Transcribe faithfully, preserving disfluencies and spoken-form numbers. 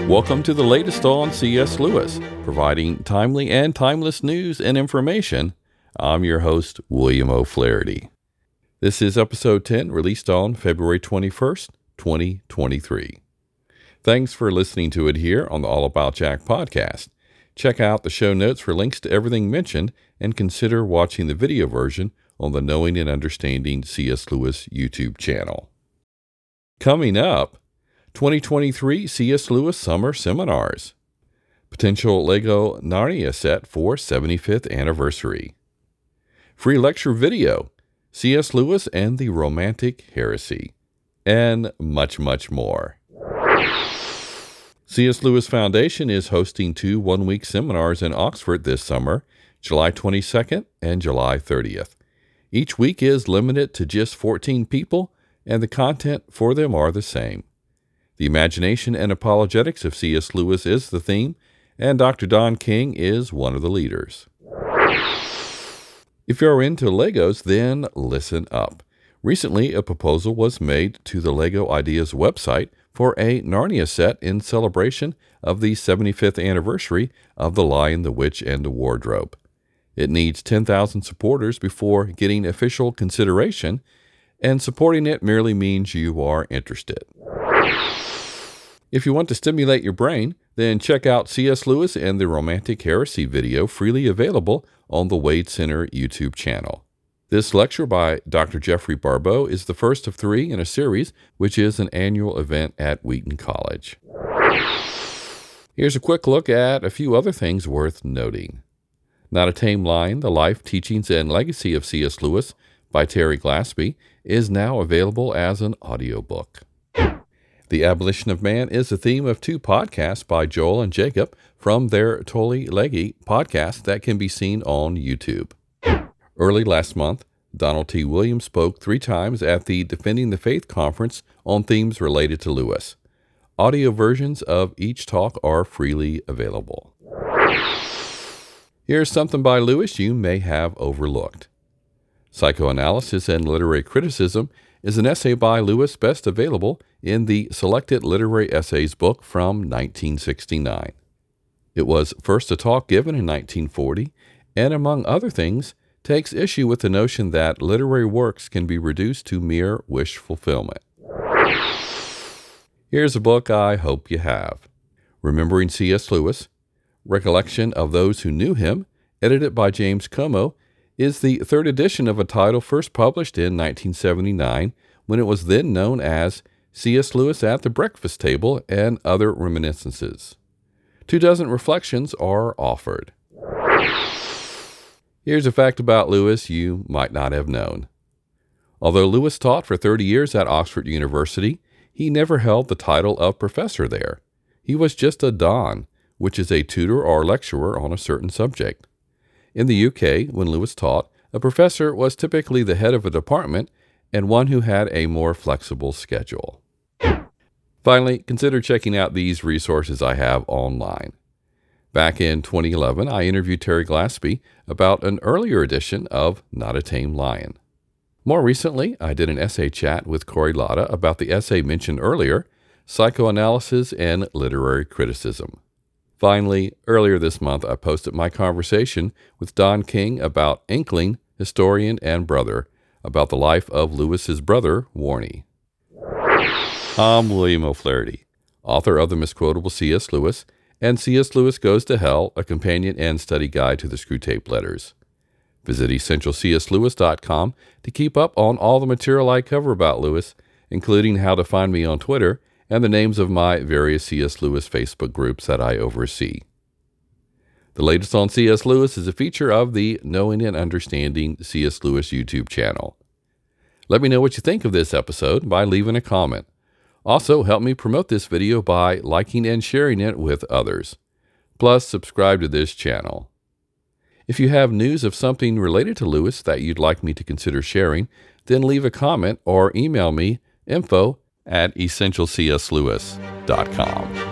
Welcome to the latest on C S. Lewis, providing timely and timeless news and information. I'm your host, William O'Flaherty. This is episode ten, released on February twenty-first, twenty twenty-three. Thanks for listening to it here on the All About Jack podcast. Check out the show notes for links to everything mentioned, and consider watching the video version on the Knowing and Understanding C S. Lewis YouTube channel. Coming up, twenty twenty-three C S. Lewis Summer Seminars. Potential Lego Narnia set for seventy-fifth anniversary. Free lecture video, C S. Lewis and the Romantic Heresy. And much, much more. C S. Lewis Foundation is hosting two one-week seminars in Oxford this summer, July twenty-second and July thirtieth. Each week is limited to just fourteen people, and the content for them are the same. The imagination and apologetics of C S. Lewis is the theme, and Doctor Don King is one of the leaders. If you're into Legos, then listen up. Recently, a proposal was made to the Lego Ideas website for a Narnia set in celebration of the seventy-fifth anniversary of The Lion, the Witch, and the Wardrobe. It needs ten thousand supporters before getting official consideration, and supporting it merely means you are interested. If you want to stimulate your brain, then check out C S. Lewis and the Romantic Heresy video, freely available on the Wade Center YouTube channel. This lecture by Doctor Jeffrey Barbeau is the first of three in a series, which is an annual event at Wheaton College. Here's a quick look at a few other things worth noting. Not a Tame Lion, The Life, Teachings, and Legacy of C S. Lewis by Terry Glaspie is now available as an audiobook. The Abolition of Man is the theme of two podcasts by Joel and Jacob from their Tolly Leggy podcast that can be seen on YouTube. Early last month, Donald T. Williams spoke three times at the Defending the Faith conference on themes related to Lewis. Audio versions of each talk are freely available. Here's something by Lewis you may have overlooked. Psychoanalysis and Literary Criticism is an essay by Lewis best available in the Selected Literary Essays book from nineteen sixty-nine. It was first a talk given in nineteen forty, and among other things, takes issue with the notion that literary works can be reduced to mere wish fulfillment. Here's a book I hope you have. Remembering C S. Lewis, Recollection of Those Who Knew Him, edited by James Como, is the third edition of a title first published in nineteen seventy-nine, when it was then known as C S. Lewis at the Breakfast Table and Other Reminiscences. Two dozen reflections are offered. Here's a fact about Lewis you might not have known. Although Lewis taught for thirty years at Oxford University, he never held the title of professor there. He was just a don, which is a tutor or lecturer on a certain subject. In the U K, when Lewis taught, a professor was typically the head of a department and one who had a more flexible schedule. Finally, consider checking out these resources I have online. Back in twenty eleven, I interviewed Terry Glaspie about an earlier edition of Not a Tame Lion. More recently, I did an essay chat with Corey Latta about the essay mentioned earlier, Psychoanalysis and Literary Criticism. Finally, earlier this month, I posted my conversation with Don King about Inkling, historian, and brother, about the life of Lewis's brother, Warnie. I'm William O'Flaherty, author of the misquotable C S. Lewis, and C S. Lewis Goes to Hell, a companion and study guide to the Screwtape Letters. Visit essential c s lewis dot com to keep up on all the material I cover about Lewis, including how to find me on Twitter, and the names of my various C S. Lewis Facebook groups that I oversee. The latest on C S. Lewis is a feature of the Knowing and Understanding C S. Lewis YouTube channel. Let me know what you think of this episode by leaving a comment. Also, help me promote this video by liking and sharing it with others. Plus, subscribe to this channel. If you have news of something related to Lewis that you'd like me to consider sharing, then leave a comment or email me info at essential c s lewis dot com.